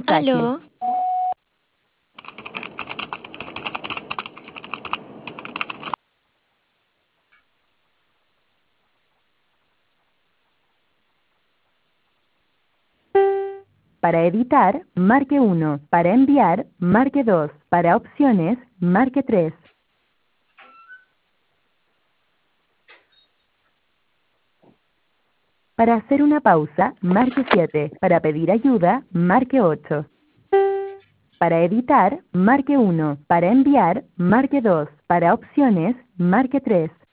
mensaje. Aló, Para editar, marque 1. Para enviar, marque 2. Para opciones, marque 3. Para hacer una pausa, marque 7. Para pedir ayuda, marque 8. Para editar, marque 1. Para enviar, marque 2. Para opciones, marque 3.